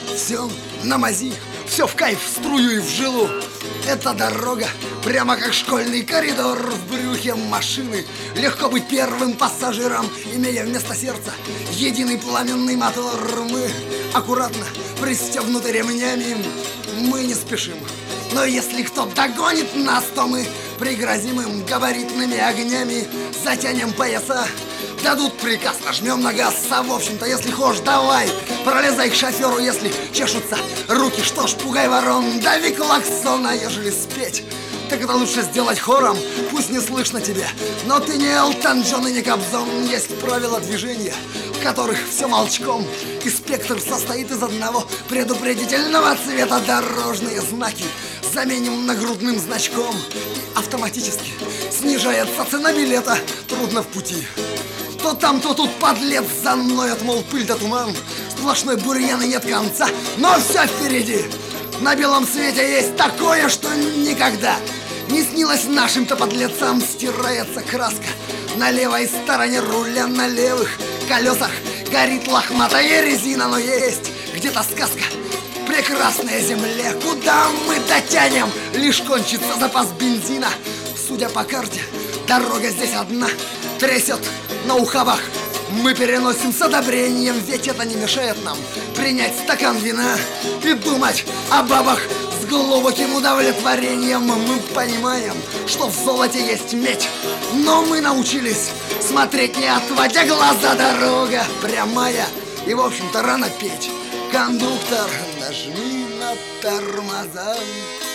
Все на мази, все в кайф, в струю и в жилу. Эта дорога прямо как школьный коридор в брюхе машины. Легко быть первым пассажиром, имея вместо сердца единый пламенный мотор. Мы аккуратно пристегнуты ремнями, мы не спешим. Но если кто догонит нас, то мы пригрозим им габаритными огнями, затянем пояса, дадут приказ, нажмем на газ. А в общем-то, если хочешь, давай, пролезай к шоферу, если чешутся руки, что ж, пугай ворон, дави клаксон, а ежели спеть, так это лучше сделать хором, пусть не слышно тебя. Но ты не Элтон Джон и не Кобзон. Есть правила движения, в которых все молчком, и спектр состоит из одного предупредительного цвета. Дорожные знаки заменим нагрудным значком, и автоматически снижается цена билета. Трудно в пути. То там, то тут подлец заноет, мол, пыль да туман, сплошной бурьян и нет конца. Но все впереди. На белом свете есть такое, что никогда не снилось нашим-то подлецам. Стирается краска на левой стороне руля, на левых колесах горит лохматая резина. Но есть где-то сказка прекрасная земле, куда мы дотянем, лишь кончится запас бензина. Судя по карте, дорога здесь одна, трясет на ухабах. Мы переносим с одобрением, ведь это не мешает нам принять стакан вина и думать о бабах с глубоким удовлетворением. Мы понимаем, что в золоте есть медь, но мы научились смотреть, не отводя глаза. Дорога прямая, и в общем-то рано петь. Кондуктор, нажми на тормоза.